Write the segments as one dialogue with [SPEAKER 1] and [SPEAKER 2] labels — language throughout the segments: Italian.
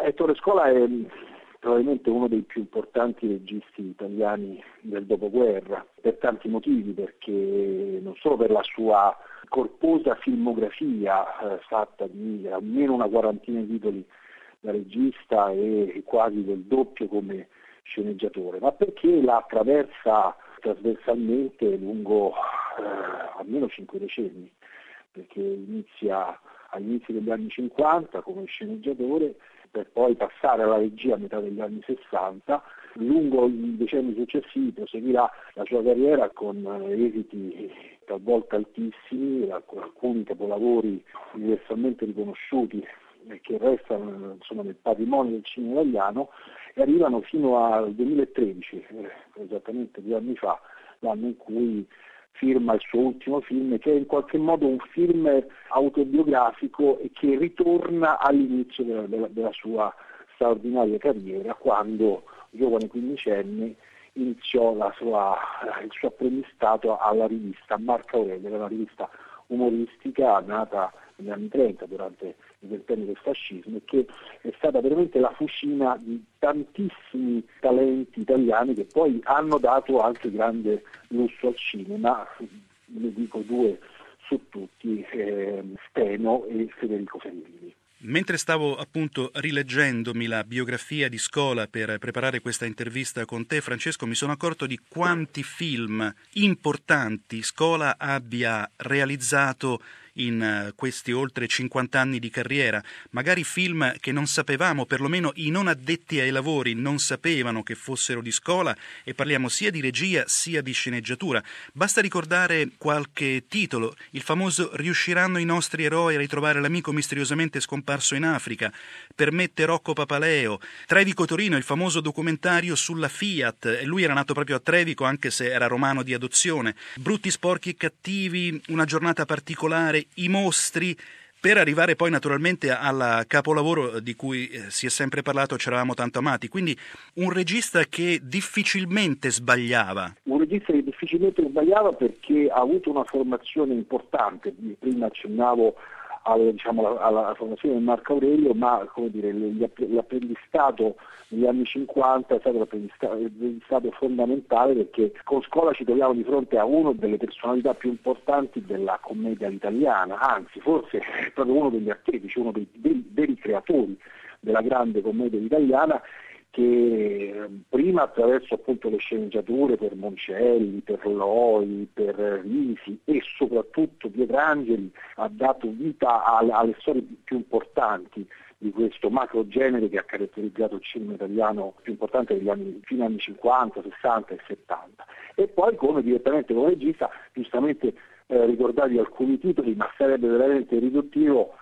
[SPEAKER 1] Ettore Scola è probabilmente uno dei più importanti registi italiani del dopoguerra, per tanti motivi, perché non solo per la sua corposa filmografia fatta di almeno una quarantina di titoli da regista e quasi del doppio come sceneggiatore, ma perché la attraversa trasversalmente lungo almeno 5 decenni, perché inizia agli inizi degli anni 50 come sceneggiatore, per poi passare alla regia a metà degli anni 60. Lungo i decenni successivi proseguirà la sua carriera con esiti talvolta altissimi, alcuni capolavori universalmente riconosciuti che restano nel patrimonio del cinema italiano, e arrivano fino al 2013, esattamente 2 anni fa, l'anno in cui firma il suo ultimo film, che è in qualche modo un film autobiografico e che ritorna all'inizio della sua straordinaria carriera, quando, giovane quindicenne, iniziò il suo apprendistato alla rivista Marco Aurelio, che è una rivista umoristica nata negli anni 30 durante il ventennio del fascismo, e che è stata veramente la fucina di tantissimi talenti italiani che poi hanno dato anche grande lusso al cinema. Ne dico 2 su tutti, Steno e Federico Fellini.
[SPEAKER 2] Mentre stavo appunto rileggendomi la biografia di Scola per preparare questa intervista con te, Francesco, mi sono accorto di quanti film importanti Scola abbia realizzato in questi oltre 50 anni di carriera, magari film che non sapevamo, perlomeno i non addetti ai lavori non sapevano che fossero di Scola, e parliamo sia di regia sia di sceneggiatura. Basta ricordare qualche titolo, il famoso "Riusciranno i nostri eroi a ritrovare l'amico misteriosamente scomparso in Africa", Per Mette Rocco Papaleo, Trevico Torino, il famoso documentario sulla Fiat, e lui era nato proprio a Trevico anche se era romano di adozione, Brutti, sporchi e cattivi, Una giornata particolare, I mostri, per arrivare poi naturalmente al capolavoro di cui si è sempre parlato, C'eravamo tanto amati. Quindi un regista che difficilmente sbagliava.
[SPEAKER 1] Un regista che difficilmente sbagliava perché ha avuto una formazione importante. Prima accennavo alla formazione del Marco Aurelio, ma come dire, l'apprendistato negli anni 50 è stato l'apprendistato fondamentale, perché con Scola ci troviamo di fronte a una delle personalità più importanti della commedia italiana, anzi forse è proprio uno degli artefici, uno dei veri creatori della grande commedia italiana, che prima attraverso appunto le sceneggiature per Moncelli, per Loi, per Risi e soprattutto Pietrangeli ha dato vita alle storie più importanti di questo macro genere che ha caratterizzato il cinema italiano più importante degli anni, fino agli anni 50, 60 e 70. E poi direttamente come regista, giustamente ricordati alcuni titoli, ma sarebbe veramente riduttivo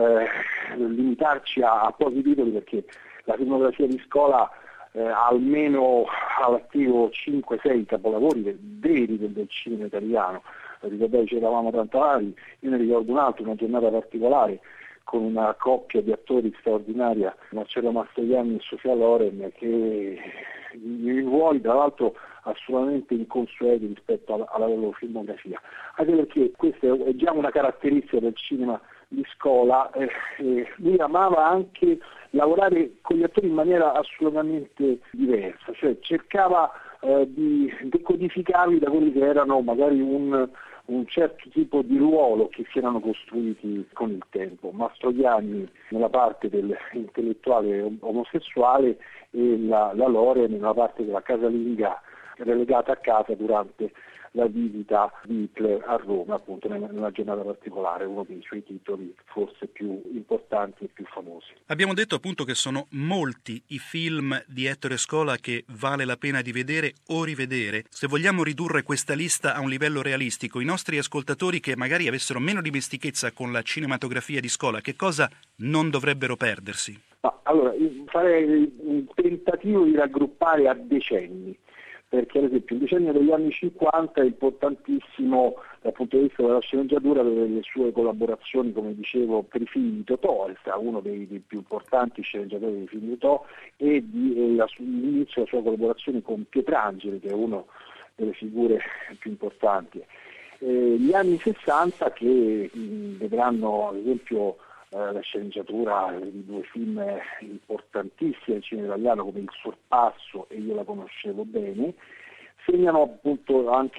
[SPEAKER 1] limitarci a pochi titoli, perché la filmografia di Scola ha almeno all'attivo 5-6 capolavori veri del cinema italiano. Ricordate, C'eravamo tanto amati, io ne ricordo un altro, Una giornata particolare, con una coppia di attori straordinaria, Marcello Mastroianni e Sofia Loren, che in ruoli tra l'altro assolutamente inconsueti rispetto alla loro filmografia, anche perché questa è già una caratteristica del cinema di Scola. Lui amava anche lavorare con gli attori in maniera assolutamente diversa, cioè cercava di decodificarli da quelli che erano magari un certo tipo di ruolo che si erano costruiti con il tempo. Mastroianni nella parte dell'intellettuale omosessuale e la Loren nella parte della casalinga relegata a casa durante la visita di Hitler a Roma, appunto nella giornata particolare, uno dei suoi titoli forse più importanti e più famosi.
[SPEAKER 2] Abbiamo detto appunto che sono molti i film di Ettore Scola che vale la pena di vedere o rivedere. Se vogliamo ridurre questa lista a un livello realistico, i nostri ascoltatori che magari avessero meno dimestichezza con la cinematografia di Scola, che cosa non dovrebbero perdersi?
[SPEAKER 1] Allora, farei un tentativo di raggruppare a decenni, perché ad esempio il decennio degli anni 50 è importantissimo dal punto di vista della sceneggiatura per le sue collaborazioni, come dicevo, per i film di Totò, è stato uno dei più importanti sceneggiatori dei film di Totò, e l'inizio della sua collaborazione con Pietrangeli, che è una delle figure più importanti. Gli anni 60 che vedranno ad esempio la sceneggiatura di due film importantissimi del cinema italiano come Il Sorpasso e Io la conoscevo bene. Segnano appunto anche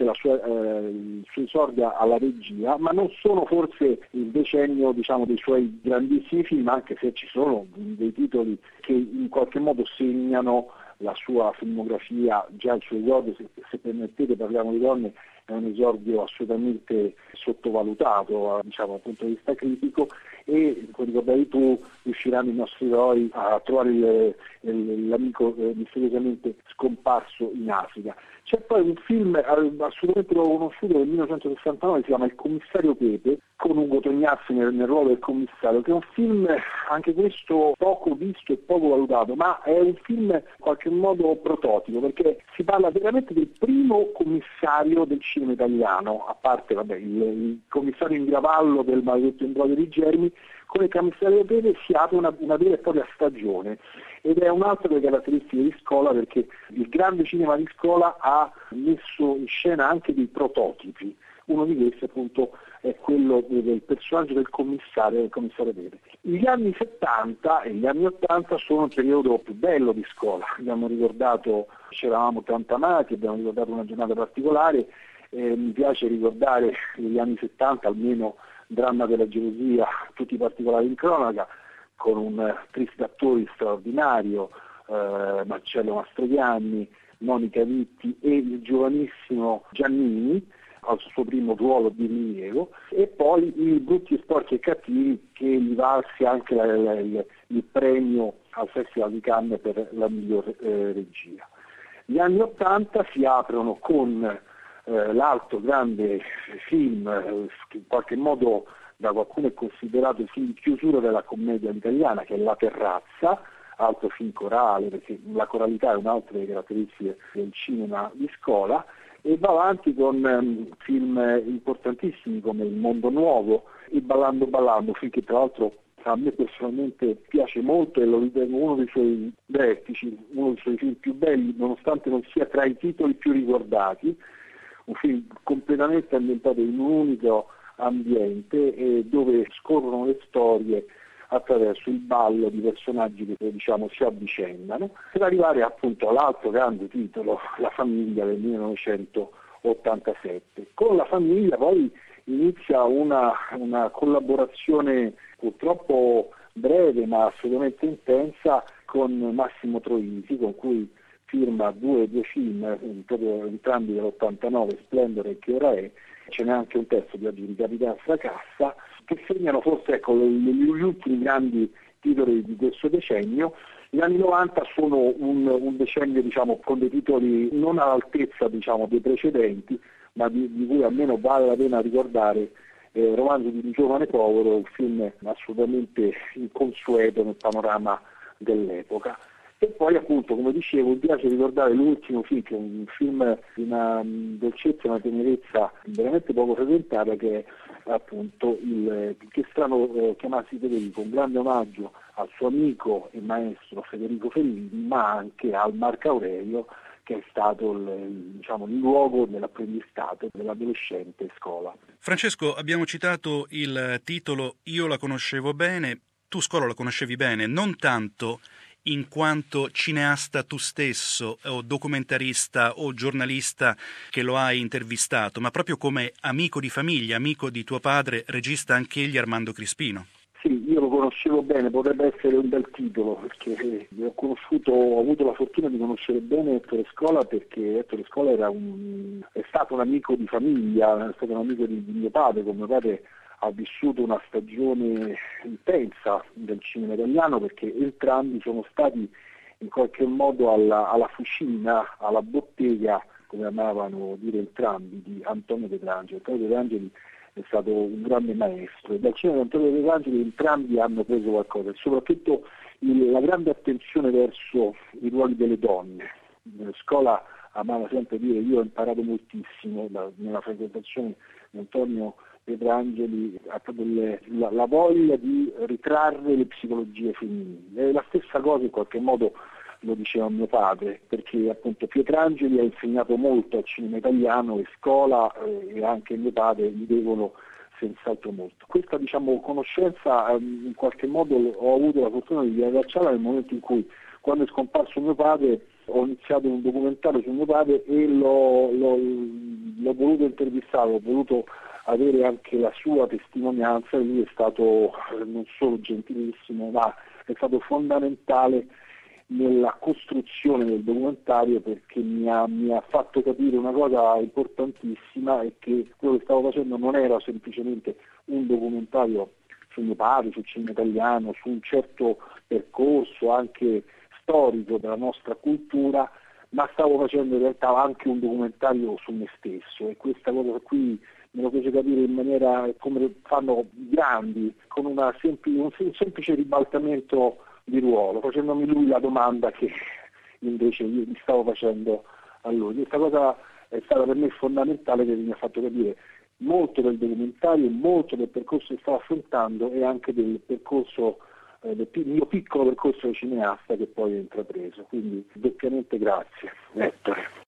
[SPEAKER 1] il suo esordio alla regia, ma non sono forse il decennio dei suoi grandissimi film, anche se ci sono dei titoli che in qualche modo segnano la sua filmografia. Già il suo esordio, se permettete parliamo di donne, è un esordio assolutamente sottovalutato dal punto di vista critico, e come ricordavi tu riusciranno i nostri eroi a trovare l'amico misteriosamente scomparso in Africa. C'è poi un film assolutamente poco conosciuto del 1969, si chiama Il commissario Pepe, con Ugo Tognazzi nel ruolo del commissario, che è un film anche questo poco visto e poco valutato, ma è un film in qualche modo prototipo, perché si parla veramente del primo commissario del cinema italiano, a parte il commissario in Gravallo del Maledetto Imbroglio di Germi. Con Il commissario Pepe si apre una vera e propria stagione, ed è un'altra delle caratteristiche di Scola, perché il grande cinema di Scola ha messo in scena anche dei prototipi. Uno di questi appunto è quello del personaggio del commissario Pepe. Gli anni 70 e gli anni 80 sono il periodo più bello di Scola. Abbiamo ricordato C'eravamo tanto amati, abbiamo ricordato Una giornata particolare, mi piace ricordare gli anni 70, almeno Dramma della gelosia, tutti i particolari in cronaca, con un trio di attori straordinario, Marcello Mastroianni, Monica Vitti e il giovanissimo Giannini al suo primo ruolo di rilievo, e poi i Brutti, sporchi e cattivi, che gli valse anche il premio al Festival di Cannes per la miglior regia. Gli anni 80 si aprono con l'altro grande film, che in qualche modo da qualcuno è considerato il film di chiusura della commedia italiana, che è La terrazza, altro film corale, perché la coralità è un'altra delle caratteristiche del cinema di Scola, e va avanti con film importantissimi come Il mondo nuovo e Ballando Ballando, film che tra l'altro a me personalmente piace molto e lo ritengo uno dei suoi vertici, uno dei suoi film più belli, nonostante non sia tra i titoli più ricordati. Un film completamente ambientato in un unico ambiente, dove scorrono le storie attraverso il ballo di personaggi che si avvicendano, per arrivare appunto all'altro grande titolo, La famiglia, del 1987. Con La famiglia poi inizia una collaborazione purtroppo breve ma assolutamente intensa con Massimo Troisi, con cui firma due film, proprio entrambi dell'89, Splendore e Che ora è. Ce n'è anche un terzo, Viaggio di Capitan Fracassa, che segnano forse gli ultimi grandi titoli di questo decennio. Gli anni 90 sono un decennio con dei titoli non all'altezza dei precedenti, ma di cui almeno vale la pena ricordare Romanzo di un giovane povero, un film assolutamente inconsueto nel panorama dell'epoca. E poi appunto, come dicevo, mi piace ricordare l'ultimo film, che è un film di una dolcezza e una tenerezza veramente poco frequentata, che è appunto Che strano chiamarsi Federico, un grande omaggio al suo amico e maestro Federico Fellini, ma anche al Marco Aurelio, che è stato il luogo dell'apprendistato dell'adolescente Scola.
[SPEAKER 2] Francesco, abbiamo citato il titolo Io la conoscevo bene. Tu Scola la conoscevi bene, non tanto in quanto cineasta tu stesso, o documentarista o giornalista che lo hai intervistato, ma proprio come amico di famiglia, amico di tuo padre, regista anch'egli, Armando Crispino.
[SPEAKER 1] Sì, io lo conoscevo bene, potrebbe essere un bel titolo, perché ho avuto la fortuna di conoscere bene Ettore Scola, perché Ettore Scola è stato un amico di famiglia, è stato un amico di mio padre. Con mio padre ha vissuto una stagione intensa del cinema italiano, perché entrambi sono stati in qualche modo alla fucina, alla bottega, come amavano dire entrambi, di Antonio Petrangeli. Antonio Petrangeli è stato un grande maestro, e dal cinema di Antonio Petrangeli entrambi hanno preso qualcosa, e soprattutto la grande attenzione verso i ruoli delle donne. Scola amava sempre dire: io ho imparato moltissimo nella frequentazione di Antonio Petrangeli, proprio la voglia di ritrarre le psicologie femminili. E la stessa cosa in qualche modo lo diceva mio padre, perché appunto Pietrangeli ha insegnato molto al cinema italiano, e Scola e anche mio padre gli devono senz'altro molto. Questa conoscenza in qualche modo ho avuto la fortuna di riallacciarla nel momento in cui, quando è scomparso mio padre, ho iniziato un documentario su mio padre e l'ho voluto intervistare, ho voluto avere anche la sua testimonianza, e lui è stato non solo gentilissimo, ma è stato fondamentale nella costruzione del documentario, perché mi ha fatto capire una cosa importantissima, e che quello che stavo facendo non era semplicemente un documentario su mio padre, sul cinema italiano, su un certo percorso anche storico della nostra cultura, ma stavo facendo in realtà anche un documentario su me stesso, e questa cosa qui me lo fece capire in maniera come fanno i grandi, con un semplice ribaltamento di ruolo, facendomi lui la domanda che invece io mi stavo facendo a lui. Questa cosa è stata per me fondamentale, che mi ha fatto capire molto del documentario, molto del percorso che stavo affrontando, e anche del percorso, del mio piccolo percorso di cineasta che poi ho intrapreso. Quindi doppiamente grazie, Ettore.